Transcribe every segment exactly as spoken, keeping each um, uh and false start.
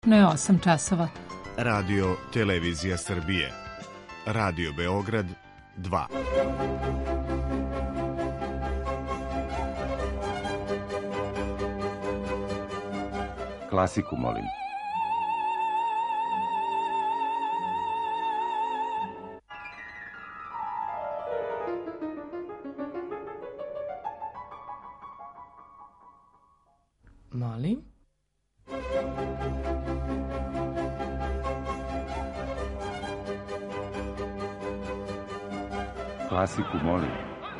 Ne je osam časova. Radio Televizija Srbije. Radio Beograd dva. Klasiku molim. Molim. Klasiku molim.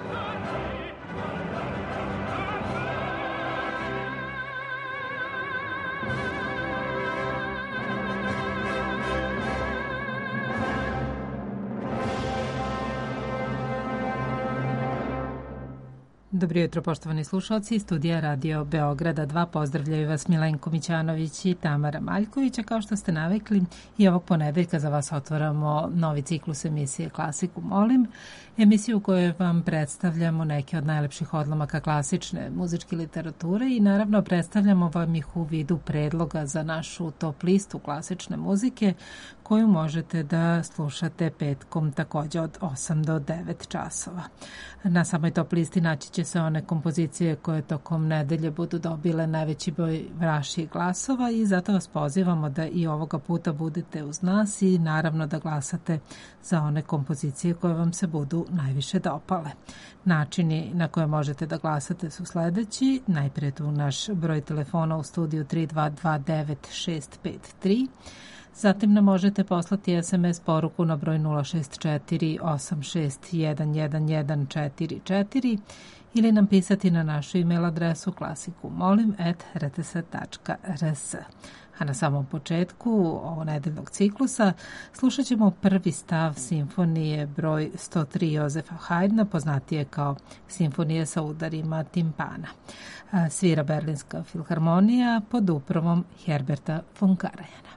Dobro jutro, poštovani slušalci. Studija Radio Beograda dva. Pozdravljaju vas Milenko Mićanović i Tamara Maljković. A kao što ste navikli, i ovog ponedeljka za vas otvaramo novi ciklus emisije Klasiku molim. Emisiju u kojoj vam predstavljamo neke od najlepših odlomaka klasične muzičke literature i naravno predstavljamo vam ih u vidu predloga za našu top listu klasične muzike koju možete da slušate petkom takođe od osam do devet časova. Na samoj top listi naći će se one kompozicije koje tokom nedelje budu dobile najveći broj vaših glasova i zato vas pozivamo da i ovoga puta budete uz nas i naravno da glasate za one kompozicije koje vam se budu najviše dopale. Načini na koje možete da glasate su sledeći. Najpre tu naš broj telefona u studiju tri dva dva devet šest pet tri. Zatim nam možete poslati es em es poruku na broj nula šest četiri osam šest jedan jedan jedan četiri četiri ili nam pisati na našu e-mail adresu klasikumolim at r t s tačka r s. A na samom početku ovog nedeljnog ciklusa slušat ćemo prvi stav simfonije broj sto tri Jozefa Haydna, poznatije kao simfonije sa udarima timpana. Svira Berlinska filharmonija pod upravom Herberta von Karajana.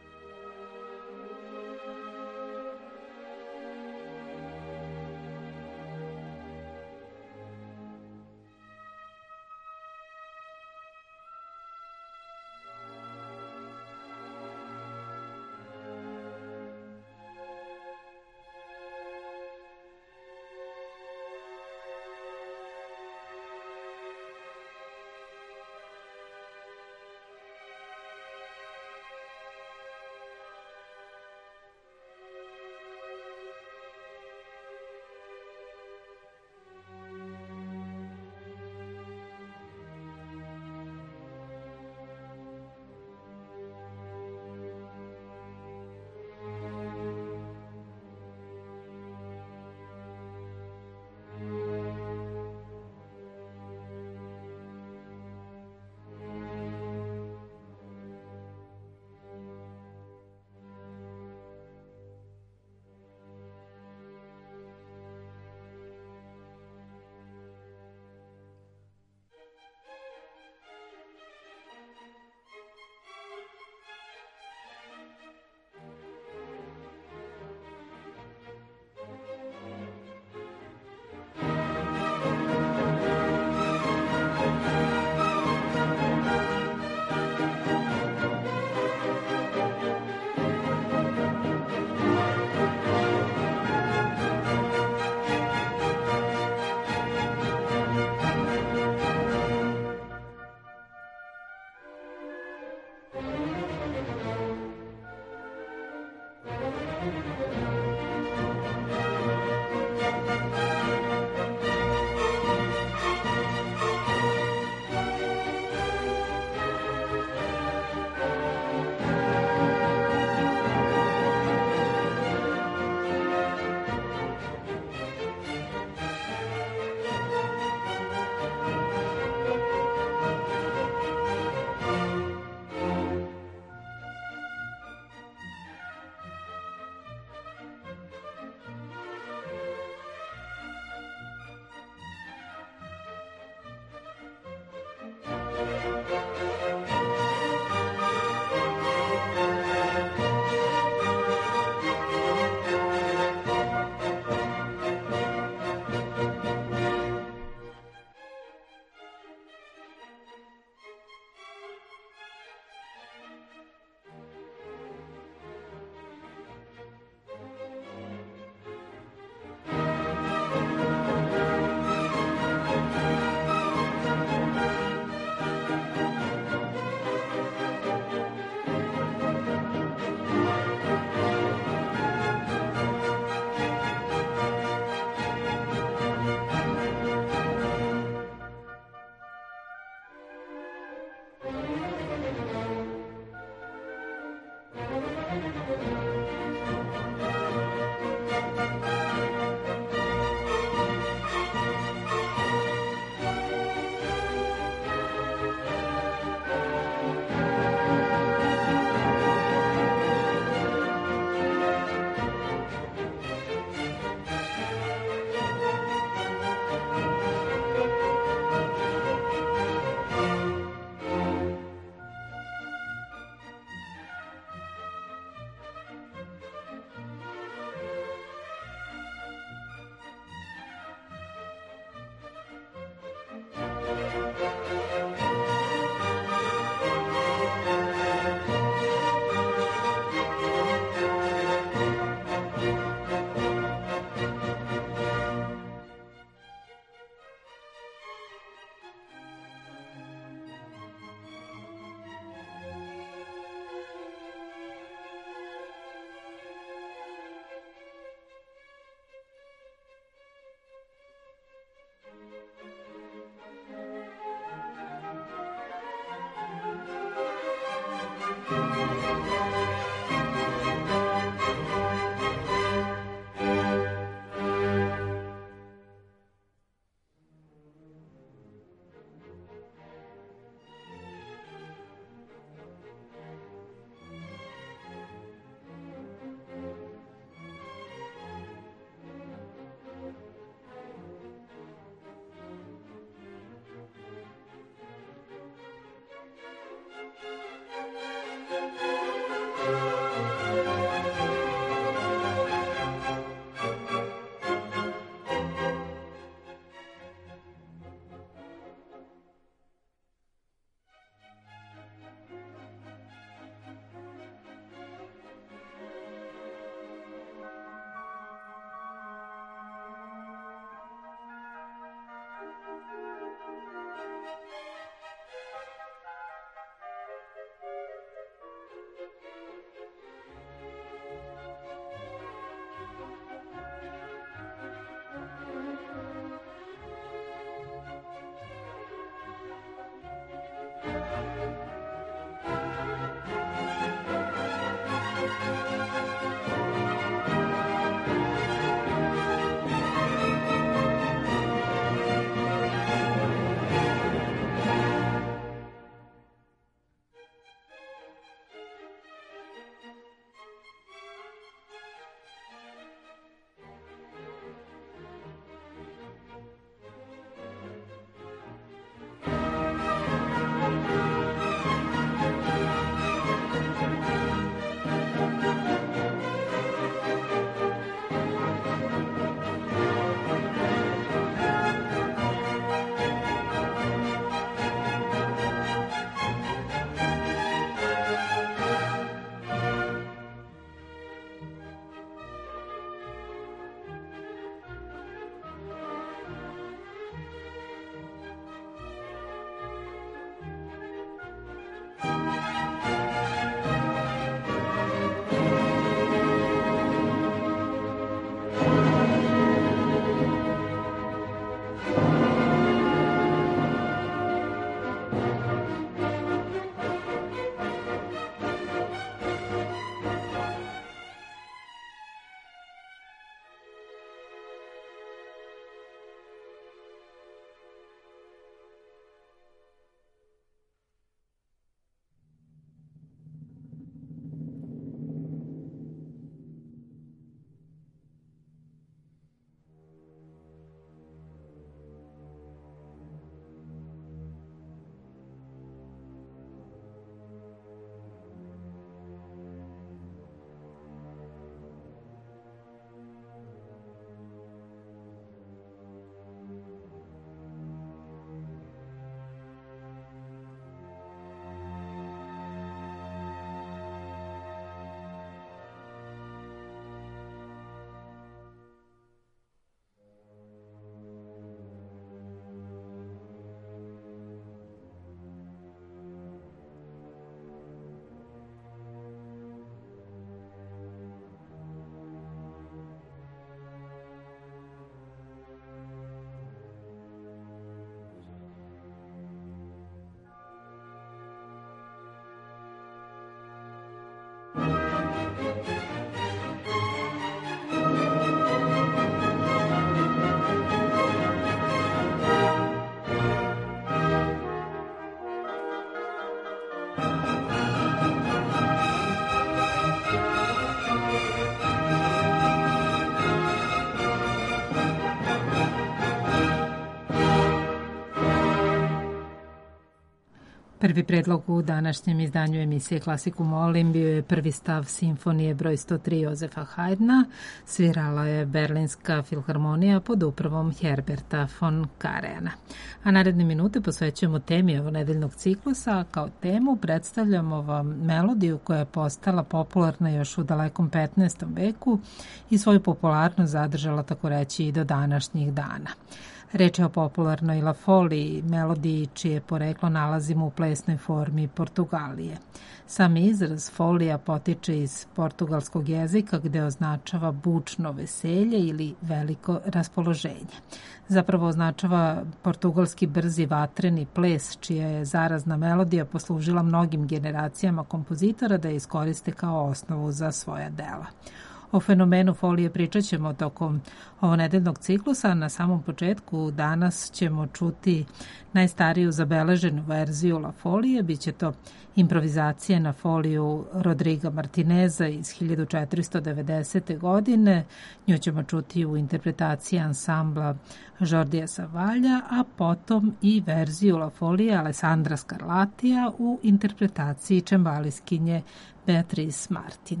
Prvi predlog u današnjem izdanju emisije Klasiku molim bio je prvi stav simfonije broj sto tri Jozefa Haydna. Svirala je Berlinska filharmonija pod upravom Herberta von Karajansa. A naredne minute posvećujemo temi ovog nedeljnog ciklusa. Kao temu predstavljamo vam melodiju koja je postala popularna još u dalekom petnaestom veku i svoju popularnost zadržala, tako reći, i do današnjih dana. Reč je o popularnoj La Foliji, melodiji čije poreklo nalazimo u plesnoj formi Portugalije. Sam izraz folija potiče iz portugalskog jezika gde označava bučno veselje ili veliko raspoloženje. Zapravo označava portugalski brzi vatreni ples čija je zarazna melodija poslužila mnogim generacijama kompozitora da je iskoriste kao osnovu za svoja dela. O fenomenu folije pričat ćemo tokom ovonedeljnog ciklusa. Na samom početku danas ćemo čuti najstariju zabeleženu verziju La Folije. Biće to improvizacija na foliju Rodriga Martineza iz hiljadu četiristo devedesete. godine. Nju ćemo čuti u interpretaciji ansambla Jordija Savalja, a potom i verziju La Folije Alessandra Scarlatija u interpretaciji čembaliskinje Beatrice Martin.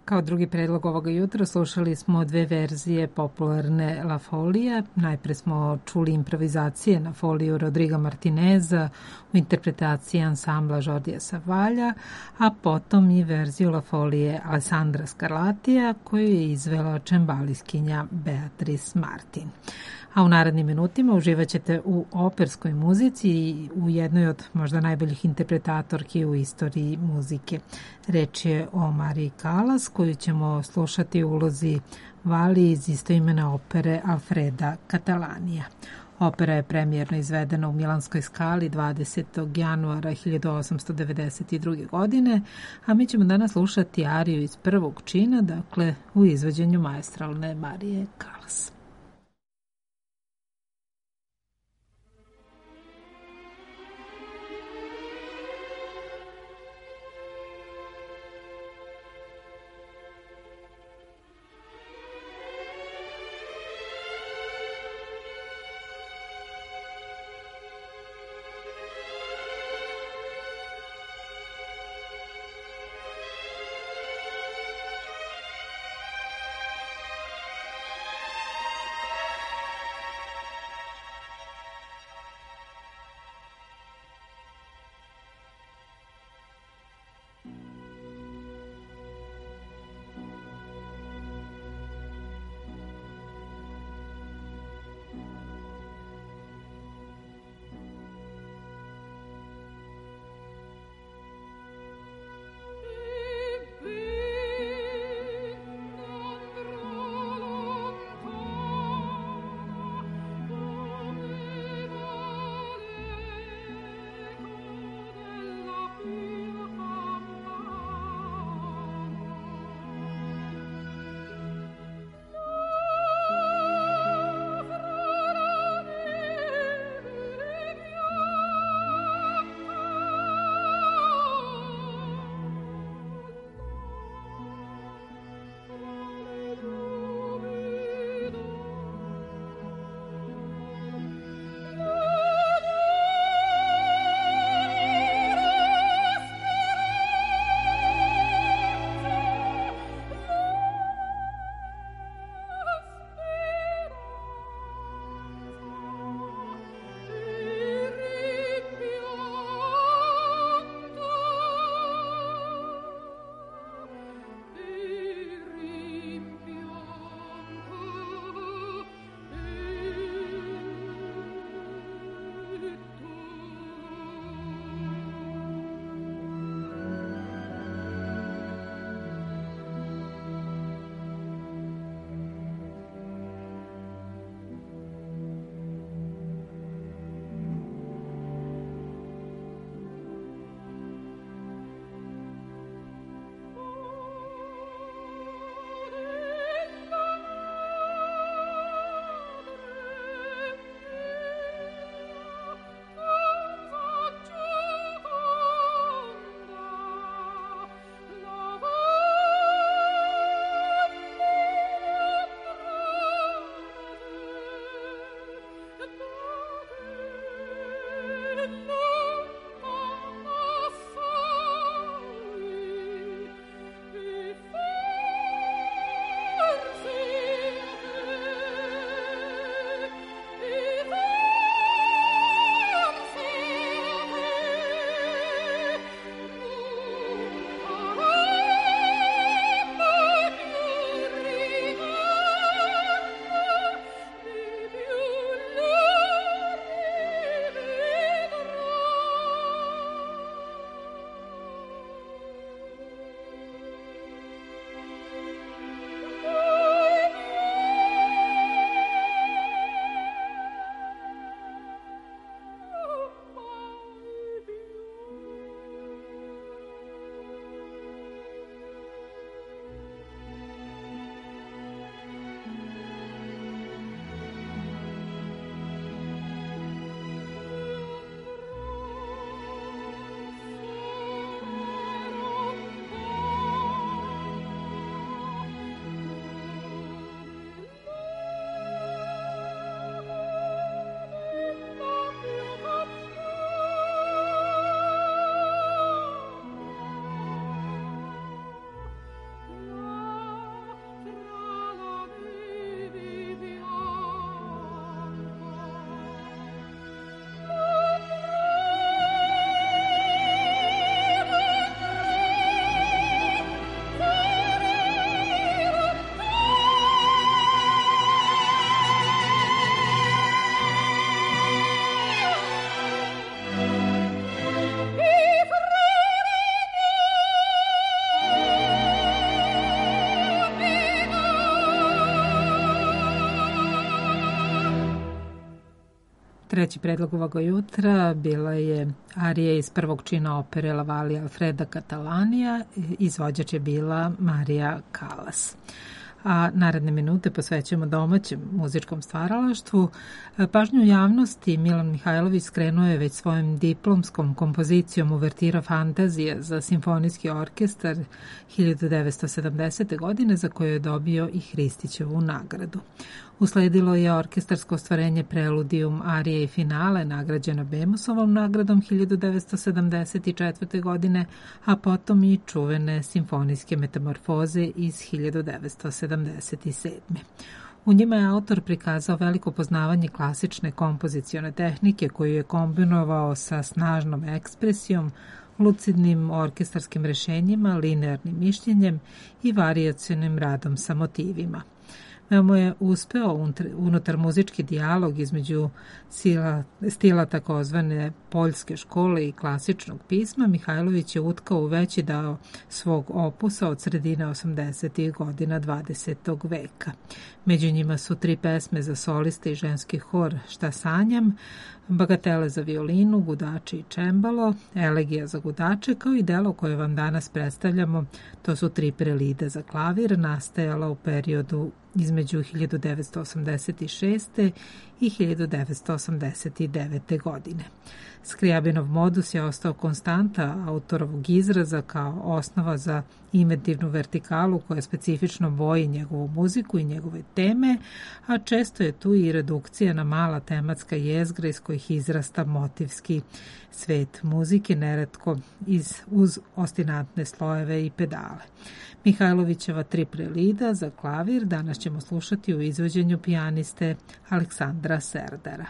Kao drugi predlog ovoga jutra slušali smo dve verzije popularne La Folija. Najpre smo čuli improvizacije na foliju Rodriga Martineza u interpretaciji ansambla Žordija Savalja, a potom i verziju La Folije Alessandra Scarlatija koju je izvela čembaliskinja Beatrice Martin. A u narednim minutima uživat ćete u operskoj muzici i u jednoj od možda najboljih interpretatorki u istoriji muzike. Reč je o Mariji Callas, koju ćemo slušati u ulozi Vali iz istoimene opere Alfreda Catalanija. Opera je premijerno izvedena u Milanskoj Skali dvadesetog januara hiljadu osamsto devedeset druge. godine, a mi ćemo danas slušati ariju iz prvog čina, dakle u izvođenju maestralne Marije Callas. Treći predlog ovog jutra bila je arija iz prvog čina opere La Valli Alfreda Catalanija, izvođač je bila Marija Callas. A naredne minute posvećujemo domaćem muzičkom stvaralaštvu. Pažnju javnosti Milan Mihajlović skrenuo je već svojim diplomskom kompozicijom Uvertira Fantazija za simfonijski orkestar hiljadu devetsto sedamdesete. godine, za koju je dobio i Hristićevu nagradu. Usledilo je orkestarsko ostvarenje Preludium, arije i finale, nagrađeno Bemusovom nagradom hiljadu devetsto sedamdeset četvrte. godine, a potom i čuvene simfonijske metamorfoze iz hiljadu devetsto sedamdeset sedme. U njima je autor prikazao veliko poznavanje klasične kompozicione tehnike koju je kombinovao sa snažnom ekspresijom, lucidnim orkestarskim rešenjima, linearnim mišljenjem i varijacionim radom sa motivima. Veoma je uspeo unutar muzički dijalog između stila, stila takozvane poljske škole i klasičnog pisma. Mihajlović je utkao u veći deo svog opusa od sredine osamdesetih godina dvadesetog veka. Među njima su tri pesme za soliste i ženski hor Šta sanjam, Bagatele za violinu, gudači i čembalo, Elegija za gudače, kao i delo koje vam danas predstavljamo, to su tri prelide za klavir, nastajala u periodu između hiljadu devetsto osamdeset šeste. i hiljadu devetsto osamdeset devete. godine. Skrijabinov modus je ostao konstanta autorovog izraza kao osnova za inventivnu vertikalu koja specifično boji njegovu muziku i njegove teme, a često je tu i redukcija na mala tematska jezgra iz kojih izrasta motivski svet muzike, neretko iz, uz ostinatne slojeve i pedale. Mihajlovićeva tri prelida za klavir danas ćemo slušati u izvođenju pijaniste Aleksandra Serdara.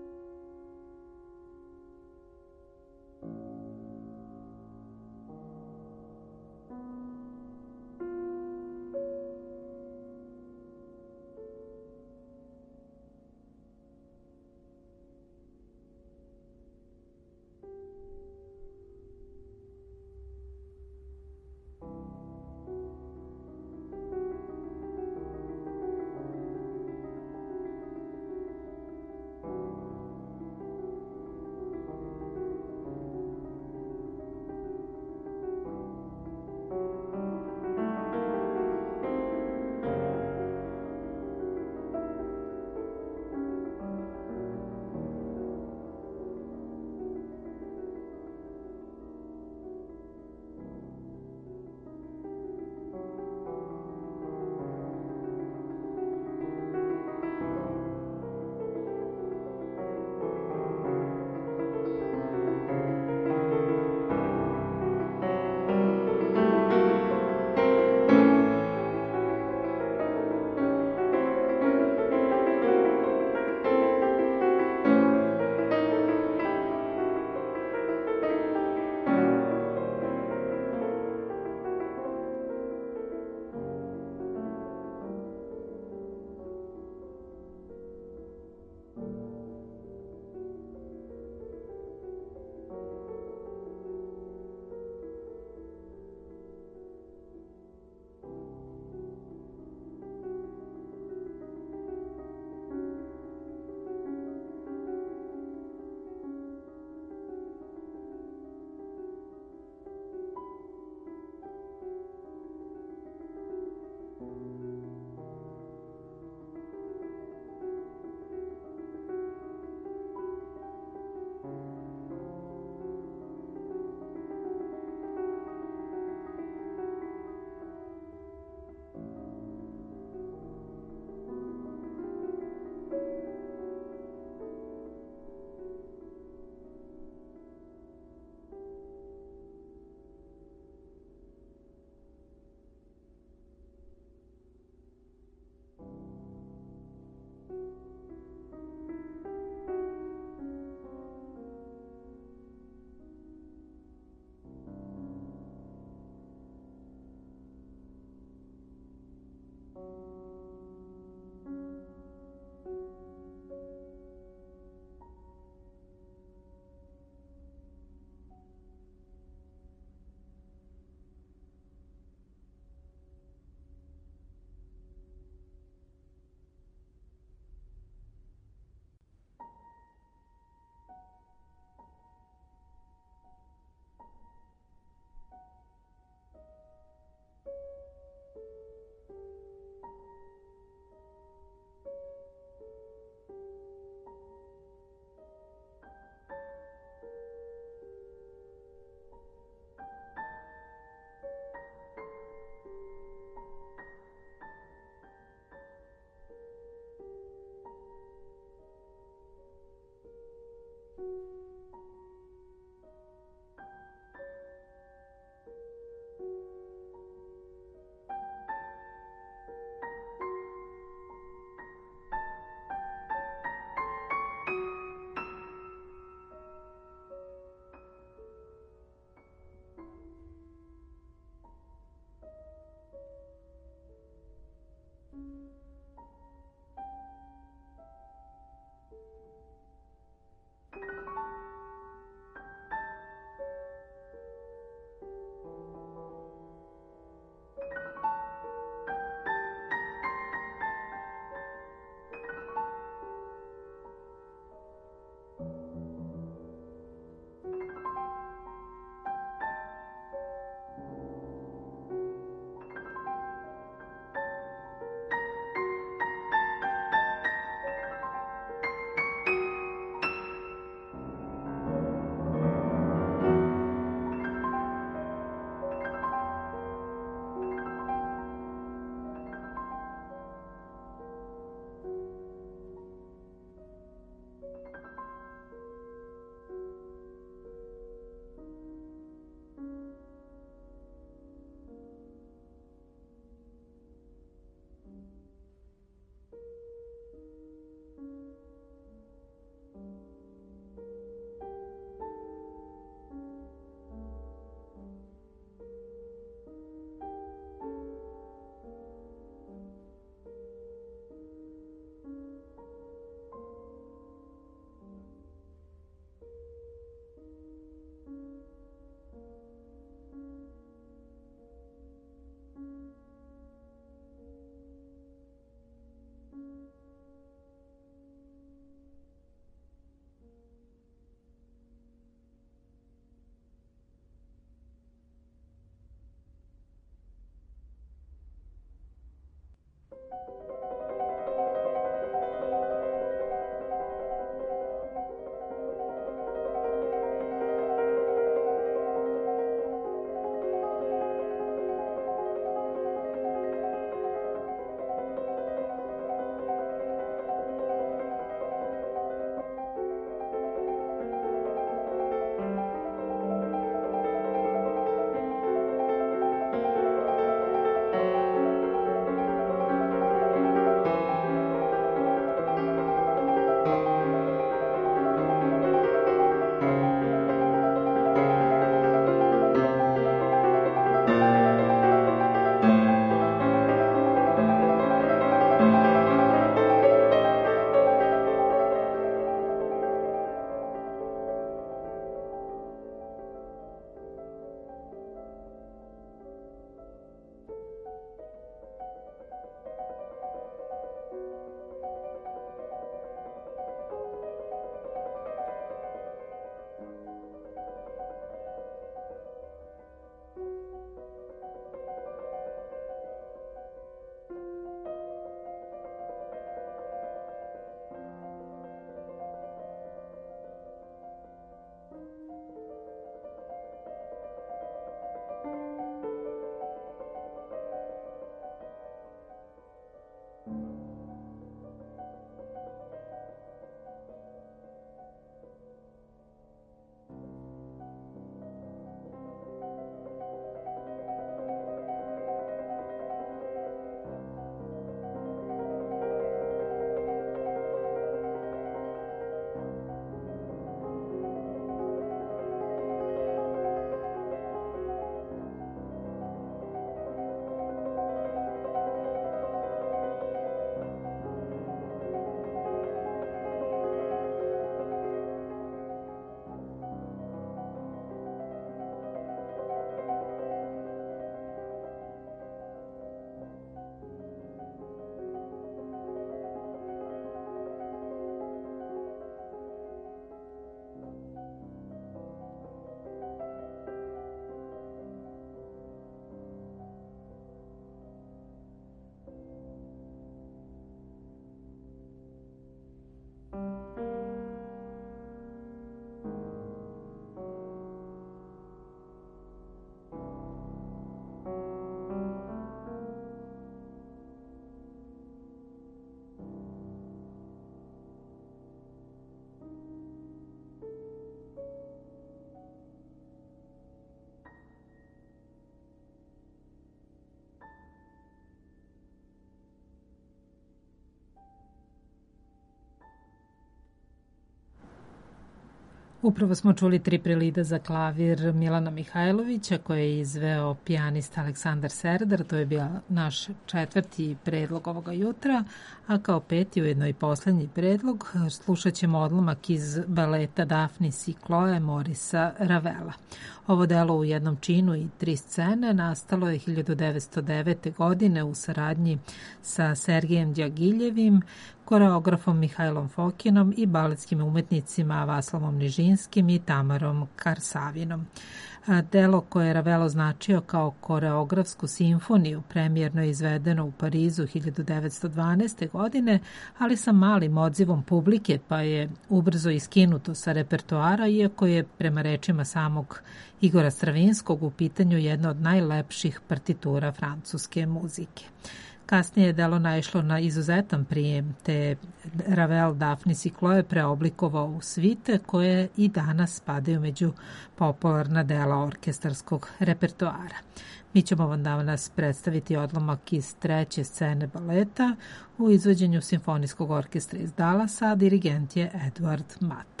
Upravo smo čuli tri prelida za klavir Milana Mihajlovića koje je izveo pijanista Aleksandar Serdar. To je bio naš četvrti predlog ovoga jutra, a kao peti, ujedno i poslednji predlog, slušat ćemo odlomak iz baleta Daphnis i Chloe Morisa Ravela. Ovo delo u jednom činu i tri scene nastalo je hiljadu devetsto devete. godine u saradnji sa Sergejem Djagiljevim, koreografom Mihajlom Fokinom i baletskim umetnicima Vaslavom Nižinskim i Tamarom Karsavinom. Delo koje je Ravel označio kao koreografsku simfoniju premijerno je izvedeno u Parizu hiljadu devetsto dvanaeste. godine, ali sa malim odzivom publike, pa je ubrzo iskinuto sa repertoara, iako je prema rečima samog Igora Stravinskog u pitanju jedna od najlepših partitura francuske muzike. Kasnije je delo naišlo na izuzetan prijem, te Ravel Daphnis i Chloe preoblikovao u svite koje i danas spadaju među popularna dela orkestarskog repertoara. Mi ćemo vam danas predstaviti odlomak iz treće scene baleta u izvođenju Simfonijskog orkestra iz Dallasa, a dirigent je Edward Mata.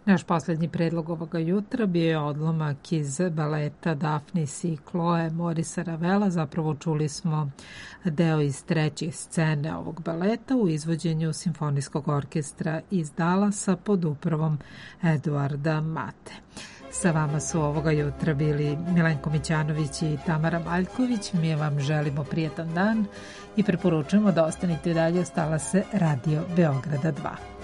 Naš posljednji predlog ovoga jutra bio je odlomak iz baleta Daphnis i Chloe Morisa Ravela. Zapravo čuli smo deo iz treće scene ovog baleta u izvođenju Simfonijskog orkestra iz Dallasa pod upravom Eduarda Mate. Sa vama su ovoga jutra bili Milenko Mićanović i Tamara Maljković. Mi vam želimo prijetan dan i preporučujemo da ostanete dalje. Ostala se Radio Beograda dva.